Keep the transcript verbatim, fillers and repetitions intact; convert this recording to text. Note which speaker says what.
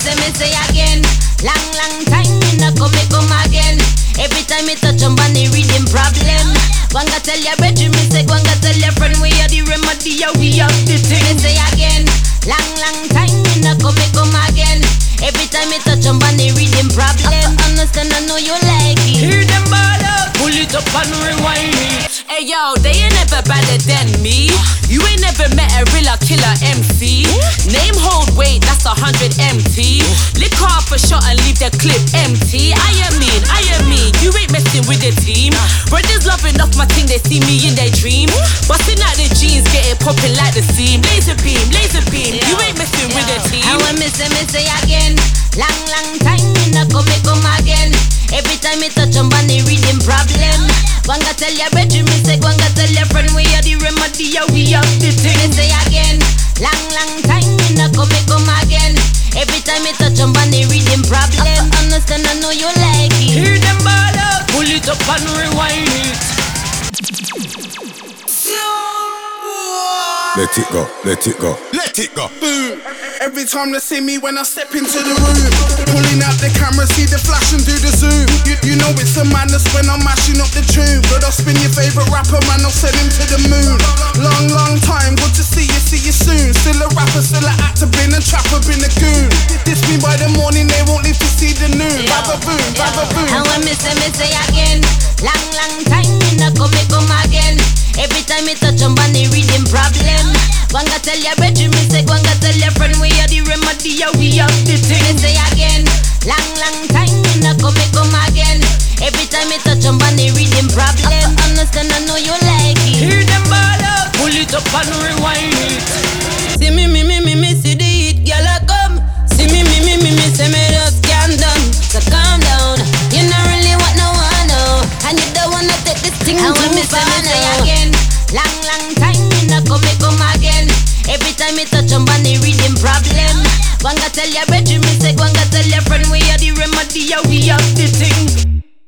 Speaker 1: say, me say again. Long, long time, me no come, me come again. Every time me touch on body reading problem. Gwanga tell your bedroom, me say Gwanga tell your friend we are the remedy, yeah, we have the thing. Me say again, long, long time, me no come, me come again. Every time me touch on body reading problem. Understand, I know you like it.
Speaker 2: Hear them ball up, pull it up and rewind it. Hey yo, they ain't never better than me. You ain't never met a real killer M C. Name hold weight, that's a hundred M T. Lick off a shot and leave the clip empty. I am mean, I am mean. You ain't messing with the team. Brothers loving off my thing, they see me in their dream. Busting out the jeans, get it popping like the seam. Laser beam, laser beam. You ain't messing with the team.
Speaker 1: I want me say, me say again. Long, long time, me no come, me come again. Every time me touch on body reading problem. Gwanga tell your bedroom, me say Gwanga tell your friend we are the remedy, yeah, we have the thing. Me say again, long, long time, me no come, me come again. Every time me touch on body reading problem. Understand, I know you like it.
Speaker 2: Hear them ball up, pull it up and rewind it.
Speaker 3: Let it go, let it go,
Speaker 4: let it go. Boom. Every time they see me when I step into the room, pulling out the camera, see the flash and do the zoom. You, you know it's a madness when I'm mashing up the tune. But I'll spin your favourite rapper, man, I'll send him to the moon. Long, long time, good to see you, see you soon. Still a rapper, still a actor, been a trapper, been a goon. This me by the morning, they won't live to see the noon. Baba-boom, baba-boom.
Speaker 1: And when me say, me say again, long, long time, me no come, me come again. Every time me touch on body reading problem. Gwanga tell your bedroom, me say Gwanga tell your friend we are the remedy, yeah, we have the thing. Me say again, long, long time, me no come, me come again. Every time me touch on body reading problem. Understand, I know you like it.
Speaker 2: Hear them ball up, pull it up and rewind it.
Speaker 5: See me, me, me, me, me, see the heat, girl, I come. See me, me, me, me, me, say me just calm down. So calm down, you not really want no one, no. And you don't wanna take this thing
Speaker 1: and
Speaker 5: too
Speaker 1: when me
Speaker 5: far,
Speaker 1: say, me say
Speaker 5: no.
Speaker 1: again, long, long time, me no come, me come again. Every time me touch on body reading problem. Gwanga tell your bedroom,